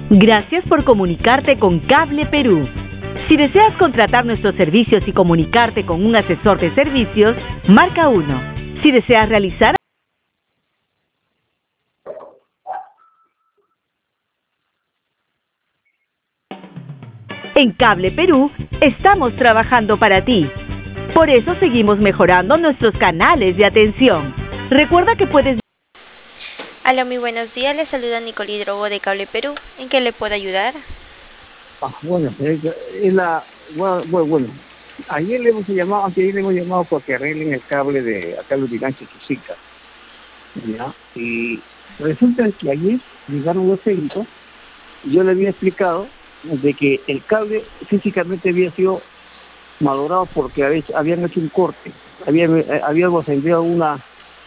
Gracias por comunicarte con Cable Perú. Si deseas contratar nuestros servicios y comunicarte con un asesor de servicios, marca 1. Si deseas realizar En Cable Perú, estamos trabajando para ti. Por eso seguimos mejorando nuestros canales de atención. Recuerda que puedes... Hola, muy buenos días. Les saluda Nicole Drogo de Cable Perú. ¿En qué le puedo ayudar? Bueno, bueno, ayer le hemos llamado, anteayer le hemos llamado porque arreglen el cable de acá de Urigancho, Chusica, ¿ya? Y resulta que ayer llegaron los técnicos y yo le había explicado de que el cable físicamente había sido malogrado porque habían hecho un corte, habíamos enviado una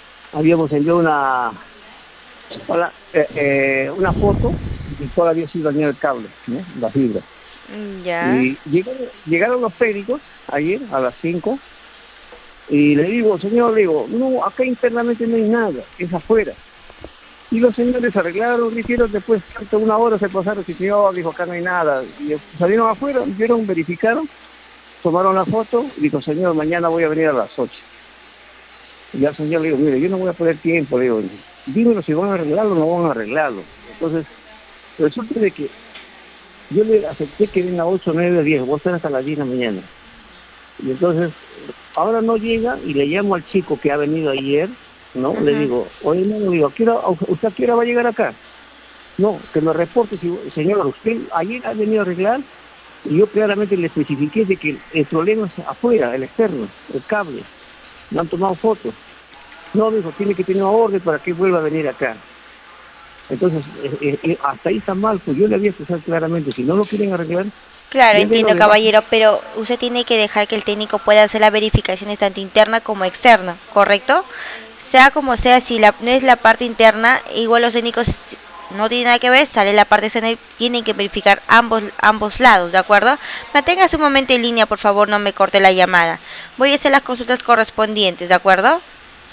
foto y todo había sido dañado el cable, ¿no? La fibra. Ya. Y llegaron los técnicos ayer a las 5 y le digo, señor, no, acá internamente no hay nada, es afuera. Y los señores arreglaron, hicieron después de una hora, se pasaron, y dijo, acá no hay nada. Y salieron afuera, vieron, verificaron, tomaron la foto, y dijo, señor, mañana voy a venir a las 8. Y al señor le digo, mire, yo no voy a perder tiempo, le digo, dímelo si van a arreglarlo o no van a arreglarlo. Entonces, resulta de que yo le acepté que venga a 8, 9, 10, voy a estar hasta las 10 de la mañana. Y entonces, ahora no llega, y le llamo al chico que ha venido ayer, ¿no? Le digo, oye, no, le digo, ¿usted a qué hora va a llegar acá? No, que me reporte, señor, usted ayer ha venido a arreglar, y yo claramente le especifiqué de que el problema es afuera, el externo, el cable. Me han tomado fotos. No, dijo, tiene que tener una orden para que vuelva a venir acá. Entonces, hasta ahí está mal, pues yo le había expresado claramente, si no lo quieren arreglar... Claro, entiendo, caballero, pero usted tiene que dejar que el técnico pueda hacer las verificaciones tanto interna como externa, ¿correcto? Sea como sea, si no es la parte interna, igual los técnicos no tienen nada que ver, sale la parte externa y tienen que verificar ambos lados, ¿de acuerdo? Manténgase un momento en línea, por favor, no me corte la llamada. Voy a hacer las consultas correspondientes, ¿de acuerdo?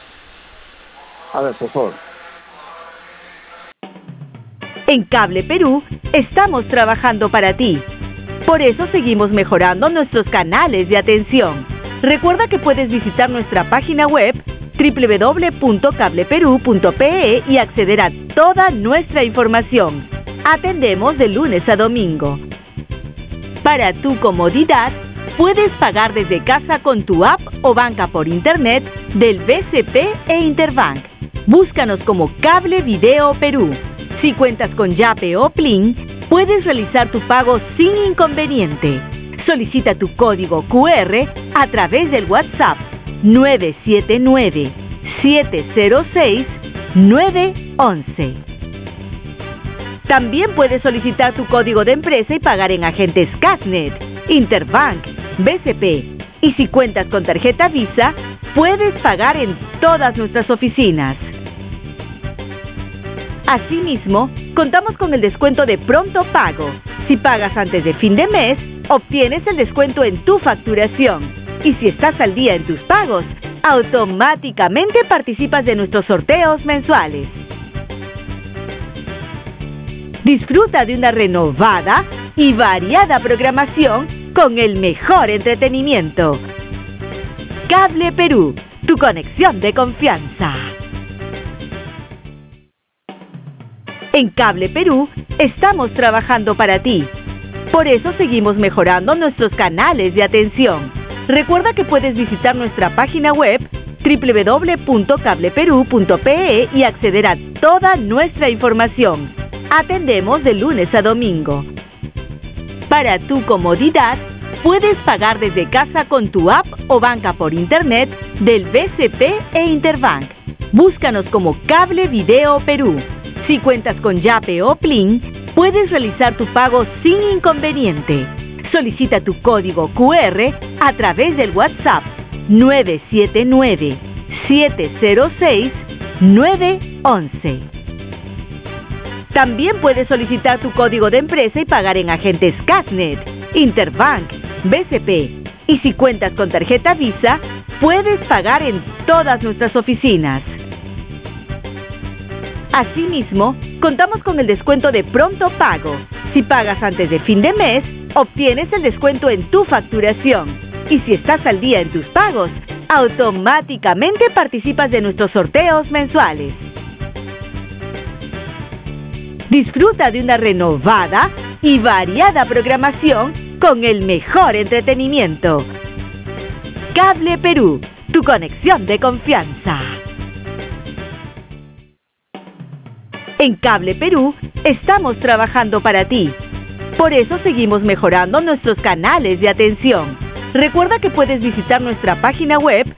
A ver, por favor. En Cable Perú, estamos trabajando para ti. Por eso seguimos mejorando nuestros canales de atención. Recuerda que puedes visitar nuestra página web www.cableperú.pe y acceder a toda nuestra información. Atendemos de lunes a domingo. Para tu comodidad, puedes pagar desde casa con tu app o banca por internet del BCP e Interbank. Búscanos como Cable Video Perú. Si cuentas con Yape o Plin, puedes realizar tu pago sin inconveniente. Solicita tu código QR a través del WhatsApp 979-706-911. También puedes solicitar tu código de empresa y pagar en agentes Casnet, Interbank, BCP. Y si cuentas con tarjeta Visa, puedes pagar en todas nuestras oficinas. Asimismo, contamos con el descuento de pronto pago. Si pagas antes de fin de mes, obtienes el descuento en tu facturación. Y si estás al día en tus pagos, automáticamente participas de nuestros sorteos mensuales. Disfruta de una renovada y variada programación con el mejor entretenimiento. Cable Perú, tu conexión de confianza. En Cable Perú, estamos trabajando para ti. Por eso seguimos mejorando nuestros canales de atención. Recuerda que puedes visitar nuestra página web www.cableperú.pe y acceder a toda nuestra información. Atendemos de lunes a domingo. Para tu comodidad, puedes pagar desde casa con tu app o banca por internet del BCP e Interbank. Búscanos como Cable Video Perú. Si cuentas con Yape o Plin, puedes realizar tu pago sin inconveniente. Solicita tu código QR a través del WhatsApp 979-706-911. También puedes solicitar tu código de empresa y pagar en agentes Casnet, Interbank, BCP. Y si cuentas con tarjeta Visa, puedes pagar en todas nuestras oficinas. Asimismo, contamos con el descuento de pronto pago. Si pagas antes de fin de mes, obtienes el descuento en tu facturación. Y si estás al día en tus pagos, automáticamente participas de nuestros sorteos mensuales. Disfruta de una renovada y variada programación con el mejor entretenimiento. Cable Perú, tu conexión de confianza. En Cable Perú estamos trabajando para ti. Por eso seguimos mejorando nuestros canales de atención. Recuerda que puedes visitar nuestra página web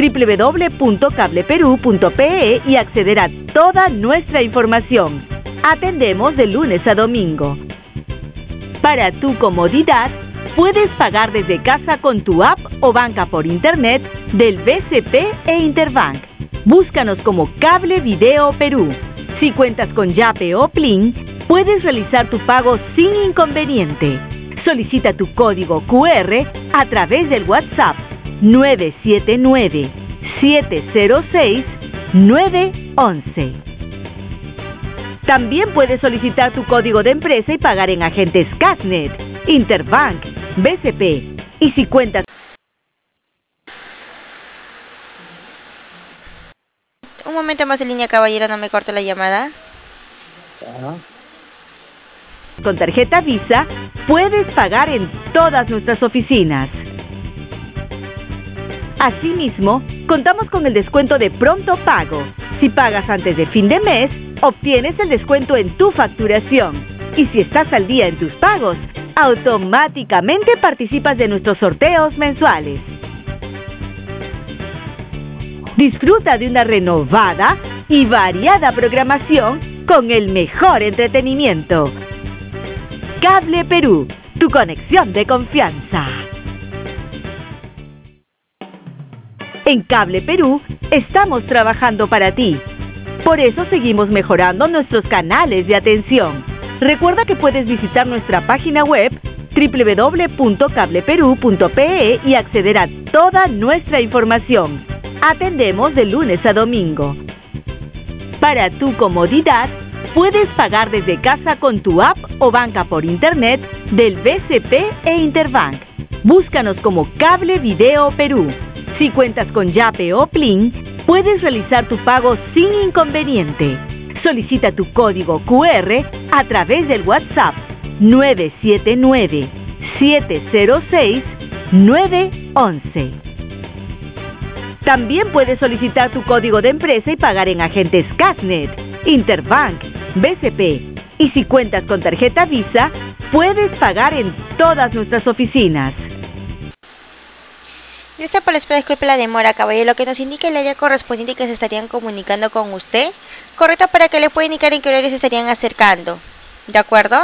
www.cableperu.pe y acceder a toda nuestra información. Atendemos de lunes a domingo. Para tu comodidad, puedes pagar desde casa con tu app o banca por internet del BCP e Interbank. Búscanos como Cable Video Perú. Si cuentas con Yape o Plin, puedes realizar tu pago sin inconveniente. Solicita tu código QR a través del WhatsApp 979-706-911. También puedes solicitar tu código de empresa y pagar en agentes Casnet, Interbank, BCP. Y si cuentas... Un momento más en línea, caballero, no me corte la llamada. Con tarjeta Visa, puedes pagar en todas nuestras oficinas. Asimismo, contamos con el descuento de pronto pago. Si pagas antes de fin de mes, obtienes el descuento en tu facturación. Y si estás al día en tus pagos, automáticamente participas de nuestros sorteos mensuales. Disfruta de una renovada y variada programación con el mejor entretenimiento. Cable Perú, tu conexión de confianza. En Cable Perú estamos trabajando para ti. Por eso seguimos mejorando nuestros canales de atención. Recuerda que puedes visitar nuestra página web www.cableperu.pe y acceder a toda nuestra información. Atendemos de lunes a domingo. Para tu comodidad, puedes pagar desde casa con tu app o banca por internet del BCP e Interbank. Búscanos como Cable Video Perú. Si cuentas con Yape o Plin, puedes realizar tu pago sin inconveniente. Solicita tu código QR a través del WhatsApp 979-706-911. También puedes solicitar tu código de empresa y pagar en agentes Casnet, Interbank, BCP. Y si cuentas con tarjeta Visa, puedes pagar en todas nuestras oficinas. Gracias por la espera, disculpe la demora, caballero. Lo que nos indica el área correspondiente que se estarían comunicando con usted. Correcto, para que le pueda indicar en qué horario se estarían acercando. ¿De acuerdo?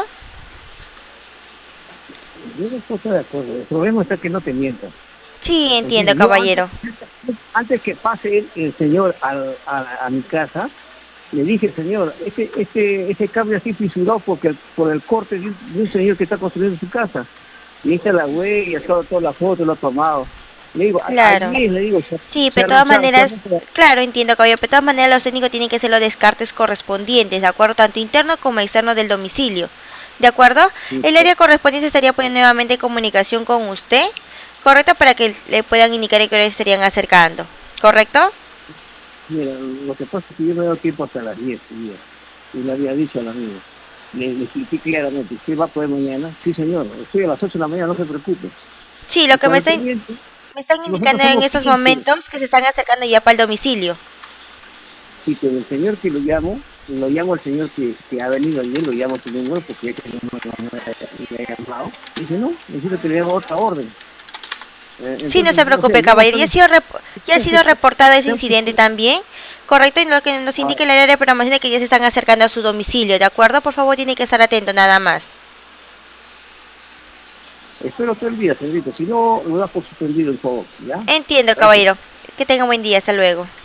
Yo no estoy de acuerdo. El problema está que no te mientas. Sí, entiendo, caballero. Antes que pase el señor a mi casa, le dije, señor, ese cable así fisurado por el corte de un señor que está construyendo su casa. Y ahí está la huella, toda la foto, lo ha tomado. Le digo, claro. Le digo, sí, pero de todas maneras, claro, entiendo, caballero, pero de todas maneras los técnicos tienen que hacer los descartes correspondientes, ¿de acuerdo? Tanto interno como externo del domicilio, ¿de acuerdo? Sí, el área correspondiente estaría poniendo nuevamente en comunicación con usted, ¿correcto? Para que le puedan indicar en qué hora estarían acercando, ¿correcto? Mira, lo que pasa es que yo me he dado tiempo hasta las 10, y le había dicho al amigo, le expliqué claramente, ¿usted va a poder mañana? Sí, señor, estoy a las 8 de la mañana, no se preocupe. Sí, lo que me están indicando en estos momentos que se están acercando ya para el domicilio. Sí, pero el señor que lo llamo al señor que ha venido ayer, lo llamo a su número porque ya me ha llamado. Dice, no, necesito que le demos otra orden. Entonces, sí, no se preocupe, caballero, ya ha sido reportado ese incidente también, correcto, y lo que nos indica el área de programación es que ya se están acercando a su domicilio, ¿de acuerdo? Por favor, tiene que estar atento, nada más. Espero todo el día, señorita, si no, lo das por suspendido el favor, ¿ya? Entiendo, caballero, que tenga un buen día, hasta luego.